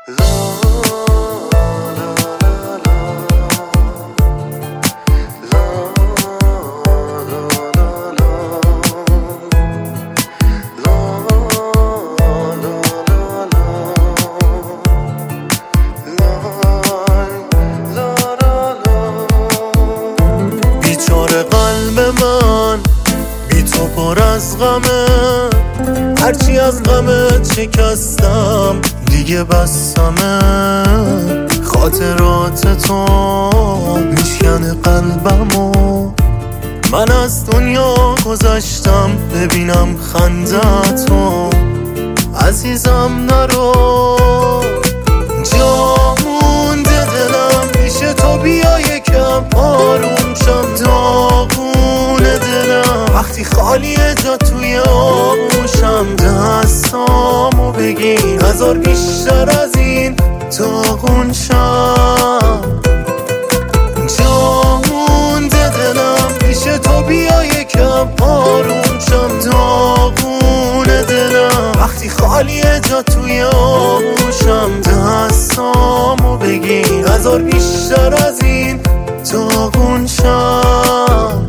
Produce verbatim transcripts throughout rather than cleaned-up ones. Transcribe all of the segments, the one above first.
بیچاره قلب من بی تو پر از غمه، هرچی از غمت شکستم دیگه بسمه. خاطرات تو میشکنه قلبمو، من از دنیا گذشتم ببینم خندتو. عزیزم نرو، جا مونده دلم پیش تو، بیا یکم آروم شم. داغونه دلم وقتی خالیه جا توی آغوشم. دستامو بگیر هزار بیشتر از این داغون شم. جا مونده دلم پیش تو، بیا یکم آروم شم. داغونه دلم وقتی خالیه جا توی آغوشم. دستامو بگیر هزار بیشتر از این داغون شم.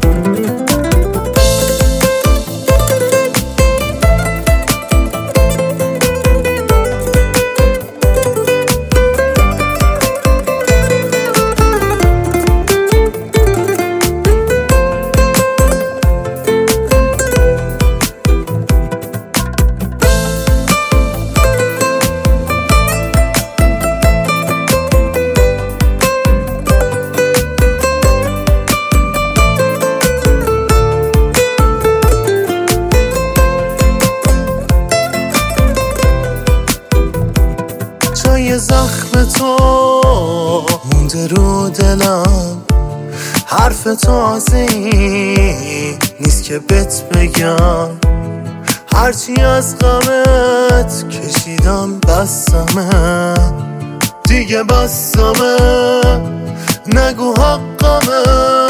جای زخم تو مونده رو دلم، حرف تازه نیست که بهت بگم. هرچی از غمت کشیدم بسمه، دیگه بسمه. نگو حقمه،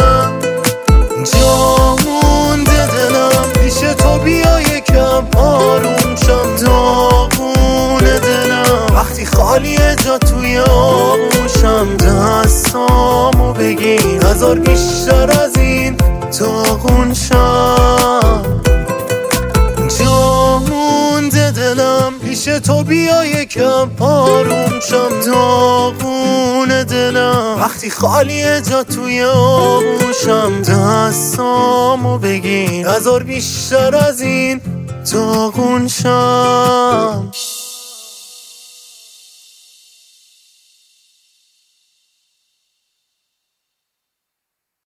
جا مونده دلم پیش تو، بیا یکم آروم شم. داغونه دلم وقتی خالیه جا توی آغوشم. دستامو بگیر هزار بیشتر از این داغون شم. جا مونده دلم پیش تو، بیا یکم آروم شم. داغونه دلم وقتی خالیه جا توی آغوشم. دستامو بگیر هزار بیشتر از این داغون شم.